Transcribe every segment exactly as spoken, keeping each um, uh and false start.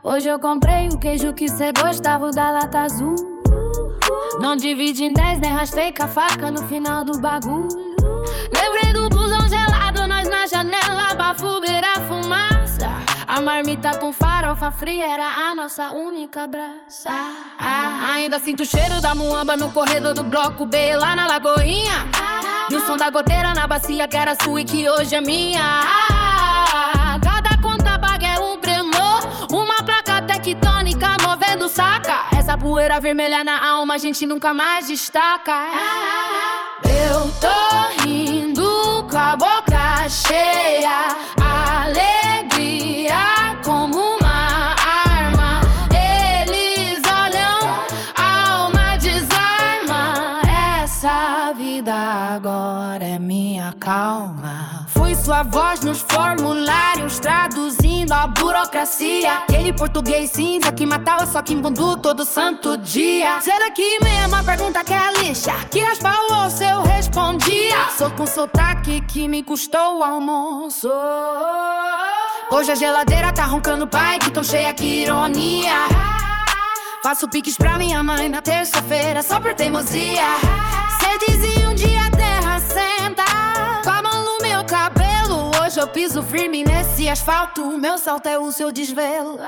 Hoje eu comprei o queijo que cê gostava, o da lata azul. Não divide em dez, nem rastei com a faca no final do bagulho. Lembrei do busão gelado, nós na janela, bafo beira fumaça. A marmita com farofa fria era a nossa única abraça. Ah, ainda sinto o cheiro da muamba no corredor do bloco B lá na Lagoinha. E o som da goteira na bacia que era sua e que hoje é minha. Ah, cada conta paga é um prêmio, uma placa tectônica movendo saca. Essa poeira vermelha na alma a gente nunca mais destaca. Eu tô rindo com a boca cheia, alegria como uma arma. Eles olham, a alma desarma. Essa vida agora é minha calma. Fui sua voz nos formulários, traduzindo a burocracia. Aquele português cinza que matava só que embundu todo santo dia. Será que mesmo a pergunta que é lixa? Que raspa o osso eu respondia. Sou com sotaque que me custou o almoço. Hoje a geladeira tá roncando, pai, que tão cheia, que ironia. Faço piques pra minha mãe na terça-feira só por teimosia. Cê dizia um dia a terra senta, com a mão no meu cabelo. Hoje eu piso firme nesse asfalto, meu salto é o seu desvelo.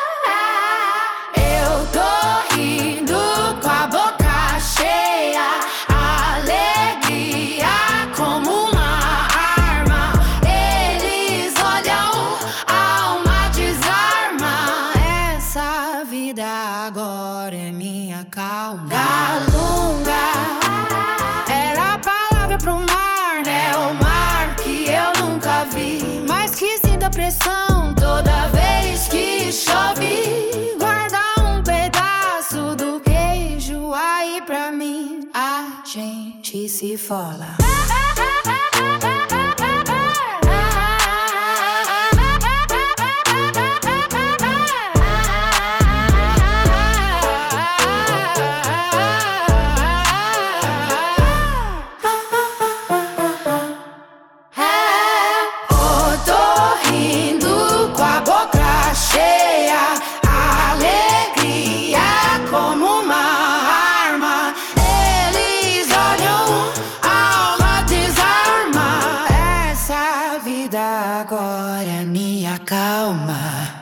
Eu tô rindo com a boca cheia, alegria como uma arma. Eles olham, a alma desarma. Essa vida agora é minha calma. Galunga era a palavra pro mar, é o mar que eu nunca vi, mas que sinto a pressão toda vez que chove. Guarda um pedaço do queijo aí pra mim, a gente se fola. Agora é minha calma.